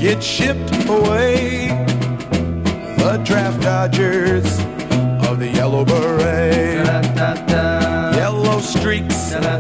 get shipped away. The draft dodgers of the Yellow Beret. Yellow streaks